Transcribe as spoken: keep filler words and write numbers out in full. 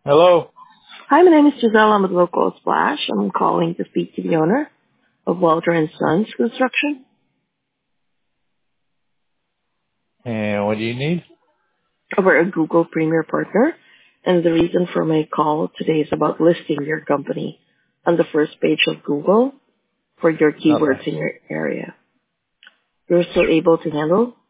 Hello. Hi, my name is Giselle. I'm with Local Splash. I'm calling to speak to the owner of Walter and Sons Construction. And what do you need? We're a Google Premier Partner, and the reason for my call today is about listing your company on the first page of Google for your Okay. keywords in your area. You're still able to handle